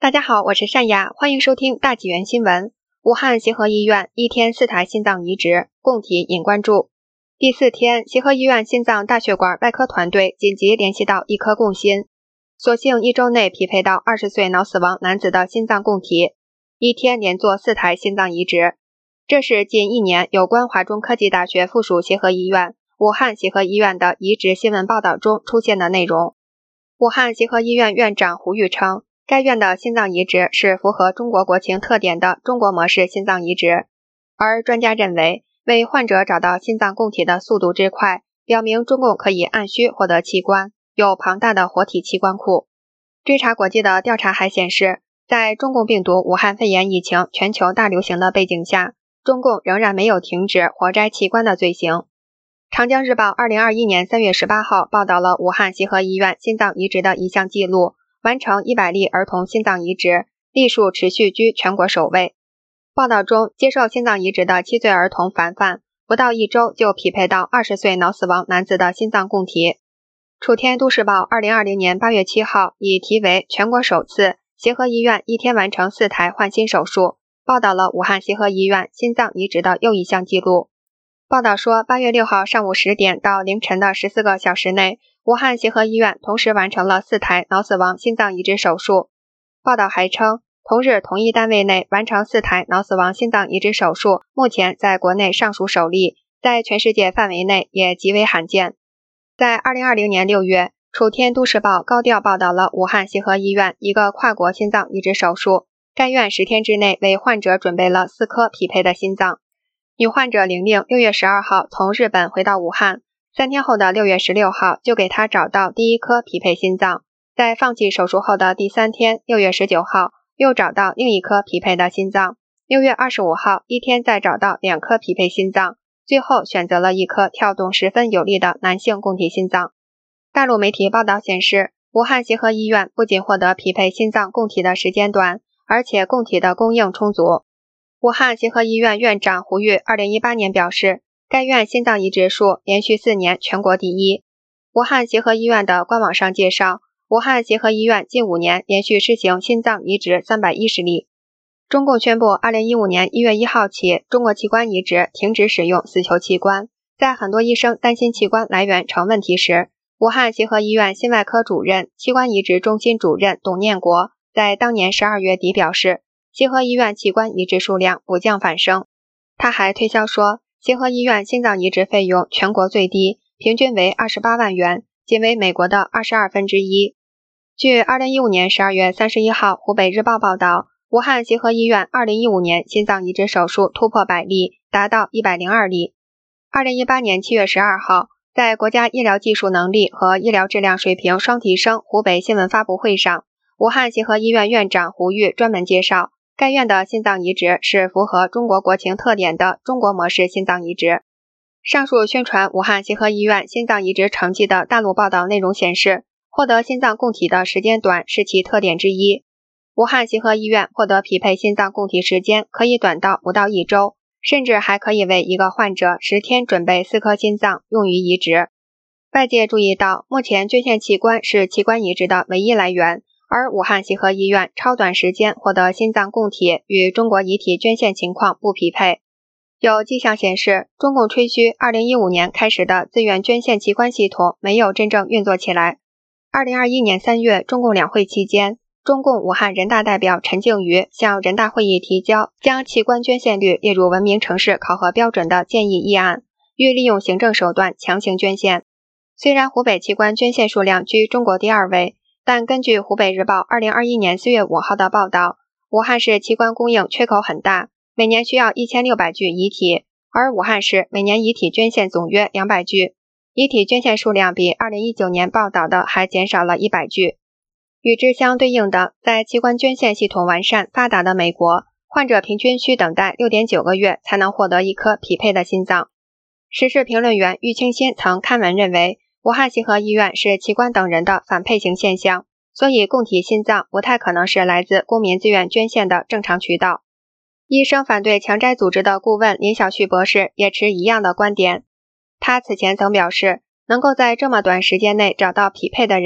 大家好，我是善雅，欢迎收听大纪元新闻。武汉协和医院一天4台心脏移植，供体引关注。第4天，协和医院心脏大血管外科团队紧急联系到一颗供心，所幸1周内匹配到20岁脑死亡男子的心脏供体，一天连做4台心脏移植。这是近1年有关华中科技大学附属协和医院、武汉协和医院的移植新闻报道中出现的内容。武汉协和医院院长胡玉称，该院的心脏移植是符合中国国情特点的中国模式心脏移植，而专家认为，为患者找到心脏供体的速度之快，表明中共可以按需获得器官，有庞大的活体器官库。追查国际的调查还显示，在中共病毒武汉肺炎疫情全球大流行的背景下，中共仍然没有停止活摘器官的罪行。长江日报2021年3月18号报道了武汉协和医院心脏移植的一项记录，完成100例儿童心脏移植，例数持续居全国首位。报道中，接受心脏移植的7岁儿童凡凡，不到1周就匹配到20岁脑死亡男子的心脏供体。楚天都市报2020年8月7号以题为全国首次协和医院一天完成4台换心手术，报道了武汉协和医院心脏移植的又一项记录。报道说，8月6号上午10点到凌晨的14个小时内，武汉协和医院同时完成了4台脑死亡心脏移植手术。报道还称，同日同一单位内完成4台脑死亡心脏移植手术，目前在国内尚属首例，在全世界范围内也极为罕见。在2020年6月，楚天都市报高调报道了武汉协和医院一个跨国心脏移植手术，该院10天之内为患者准备了4颗匹配的心脏。女患者玲玲6月12号从日本回到武汉，3天后的6月16号就给她找到第1颗匹配心脏，在放弃手术后的第3天6月19号又找到另一颗匹配的心脏，6月25号一天再找到2颗匹配心脏，最后选择了一颗跳动十分有力的男性供体心脏。大陆媒体报道显示，武汉协和医院不仅获得匹配心脏供体的时间短，而且供体的供应充足。武汉协和医院院长胡玉2018年表示，该院心脏移植数连续4年全国第一。武汉协和医院的官网上介绍，武汉协和医院近5年连续施行心脏移植310例。中共宣布2015年1月1号起，中国器官移植停止使用死囚器官。在很多医生担心器官来源成问题时，武汉协和医院心外科主任、器官移植中心主任董念国在当年12月底表示，协和医院器官移植数量不降反升。他还推销说，协和医院心脏移植费用全国最低，平均为28万元，仅为美国的1/22。据2015年12月31号湖北日报报道，武汉协和医院2015年心脏移植手术突破100例，达到102例。2018年7月12号，在国家医疗技术能力和医疗质量水平双提升湖北新闻发布会上，武汉协和医院院长胡玉专门介绍，该院的心脏移植是符合中国国情特点的中国模式心脏移植。上述宣传武汉协和医院心脏移植成绩的大陆报道内容显示，获得心脏供体的时间短是其特点之一。武汉协和医院获得匹配心脏供体时间可以短到不到1周，甚至还可以为一个患者10天准备4颗心脏用于移植。外界注意到，目前捐献器官是器官移植的唯一来源，而武汉协和医院超短时间获得心脏供体与中国遗体捐献情况不匹配。有迹象显示，中共吹嘘2015年开始的自愿捐献器官系统没有真正运作起来。2021年3月中共两会期间，中共武汉人大代表陈静瑜向人大会议提交将器官捐献率列入文明城市考核标准的建议议案，欲利用行政手段强行捐献。虽然湖北器官捐献数量居中国第2位，但根据湖北日报2021年4月5号的报道，武汉市器官供应缺口很大，每年需要1600具遗体，而武汉市每年遗体捐献总约200具，遗体捐献数量比2019年报道的还减少了100具。与之相对应的，在器官捐献系统完善发达的美国，患者平均需等待6.9个月才能获得一颗匹配的心脏。时事评论员郁清新曾刊文认为，武汉协和医院是器官等人的反配型现象，所以供体心脏不太可能是来自公民自愿捐献的正常渠道。医生反对强摘组织的顾问林晓旭博士也持一样的观点。他此前曾表示，能够在这么短时间内找到匹配的人，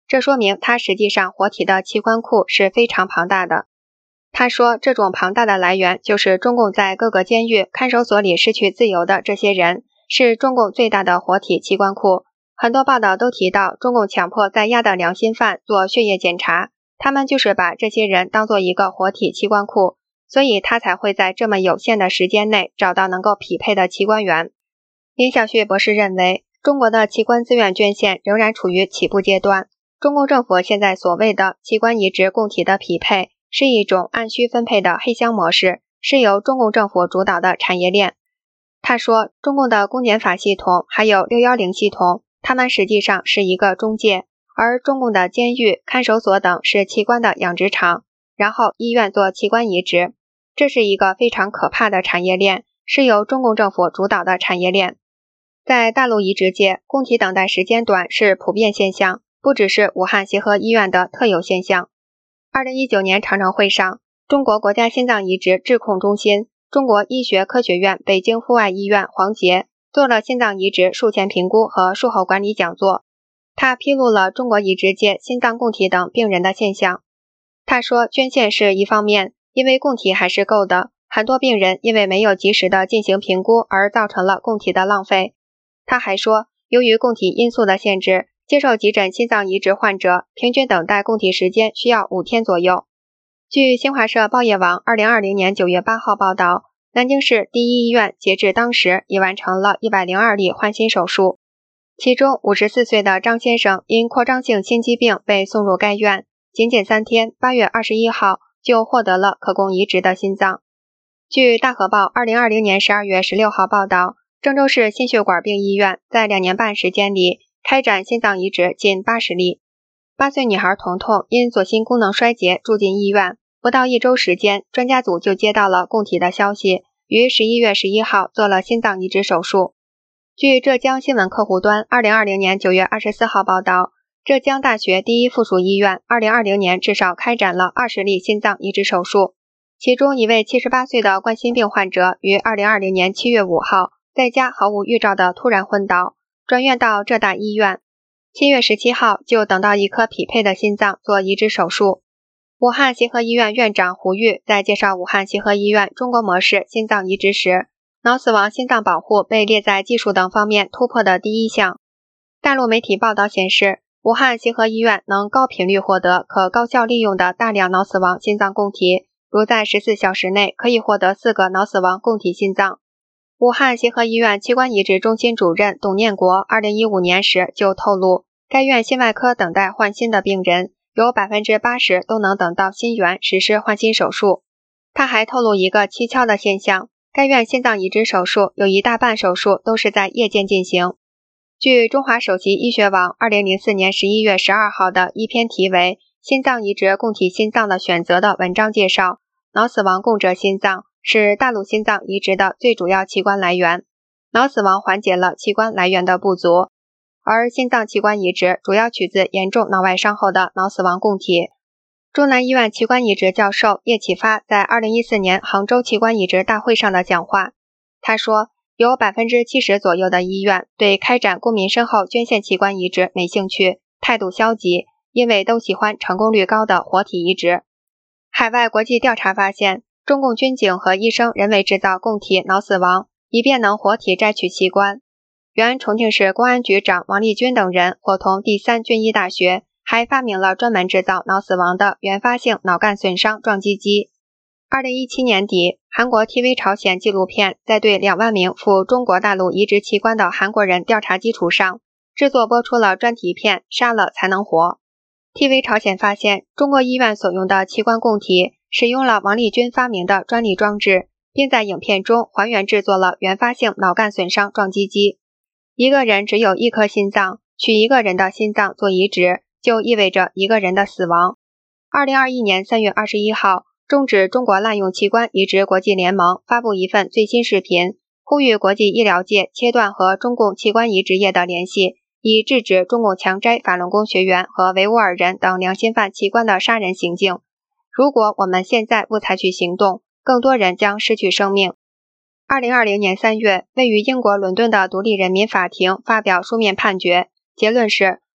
这说明它实际上活体的器官库是非常庞大的。他说，这种庞大的来源就是中共在各个监狱、看守所里失去自由的这些人，是中共最大的活体器官库。很多报道都提到，中共强迫在押的良心犯做血液检查，他们就是把这些人当作一个活体器官库，所以他才会在这么有限的时间内找到能够匹配的器官源。林小旭博士认为，中国的器官自愿捐献仍然处于起步阶段。中共政府现在所谓的器官移植供体的匹配，是一种按需分配的黑箱模式，是由中共政府主导的产业链。他说，中共的公检法系统还有610系统，他们实际上是一个中介，而中共的监狱、看守所等是器官的养殖场，然后医院做器官移植。这是一个非常可怕的产业链，是由中共政府主导的产业链。在大陆移植界，供体等待时间短是普遍现象，不只是武汉协和医院的特有现象。2019年常常会上，中国国家心脏移植质控中心、中国医学科学院北京阜外医院黄杰做了心脏移植术前评估和术后管理讲座。他披露了中国移植界心脏供体等病人的现象。他说，捐献是一方面，因为供体还是够的，很多病人因为没有及时的进行评估而造成了供体的浪费。他还说，由于供体因素的限制，接受急诊心脏移植患者平均等待供体时间需要5天左右。据新华社报业网2020年9月8号报道，南京市第一医院截至当时已完成了102例换心手术，其中54岁的张先生因扩张性心肌病被送入该院，仅3天，8月21号就获得了可供移植的心脏。据大河报2020年12月16号报道，郑州市心血管病医院在2年半时间里开展心脏移植近80例。8岁女孩彤彤因左心功能衰竭住进医院，不到1周时间，专家组就接到了供体的消息，于11月11号做了心脏移植手术。据浙江新闻客户端2020年9月24号报道，浙江大学第一附属医院2020年至少开展了20例心脏移植手术，其中一位78岁的冠心病患者于2020年7月5号在家毫无预兆的突然昏倒，转院到浙大医院，7月17号就等到一颗匹配的心脏做移植手术。武汉协和医院院长胡玉在介绍武汉协和医院中国模式心脏移植时，脑死亡心脏保护被列在技术等方面突破的第一项。大陆媒体报道显示，武汉协和医院能高频率获得可高效利用的大量脑死亡心脏供体，如在14小时内可以获得4个脑死亡供体心脏。武汉协和医院器官移植中心主任董念国2015年时就透露，该院心外科等待换心的病人有 80% 都能等到心源实施换心手术。他还透露一个蹊跷的现象，该院心脏移植手术有一大半手术都是在夜间进行。据中华首席医学网2004年11月12号的一篇题为《心脏移植供体心脏的选择》的文章介绍，脑死亡供者心脏是大陆心脏移植的最主要器官来源，脑死亡缓解了器官来源的不足，而心脏器官移植主要取自严重脑外伤后的脑死亡供体。中南医院器官移植教授叶启发在2014年杭州器官移植大会上的讲话，他说，有 70% 左右的医院对开展公民身后捐献器官移植没兴趣，态度消极，因为都喜欢成功率高的活体移植。海外国际调查发现，中共军警和医生人为制造供体脑死亡，以便能活体摘取器官。原重庆市公安局长王立军等人伙同第3军医大学，还发明了专门制造脑死亡的原发性脑干损伤撞击机。2017年底，韩国 TV 朝鲜纪录片在对2万名赴中国大陆移植器官的韩国人调查基础上，制作播出了专题片《杀了才能活》。TV 朝鲜发现，中国医院所用的器官供体使用了王立军发明的专利装置，并在影片中还原制作了原发性脑干损伤撞击机。一个人只有1颗心脏，取一个人的心脏做移植，就意味着一个人的死亡。2021年3月21号，终止中国滥用器官移植国际联盟发布一份最新视频，呼吁国际医疗界切断和中共器官移植业的联系，以制止中共强摘法轮功学员和维吾尔人等良心犯器官的杀人行径。如果我们现在不采取行动，更多人将失去生命。2020年3月，位于英国伦敦的独立人民法庭发表书面判决，结论是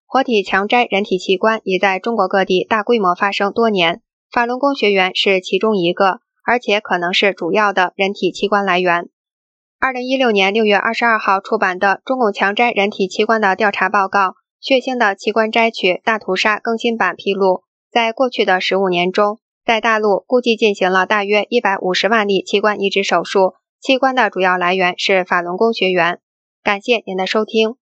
活体强摘人体器官已在中国各地大规模发生多年，法轮功学员是其中一个，而且可能是主要的人体器官来源。2016年6月22号出版的中共强摘人体器官的调查报告《血腥的器官摘取大屠杀》更新版披露，在过去的15年中，在大陆估计进行了大约150万例器官移植手术，器官的主要来源是法轮功学员。感谢您的收听。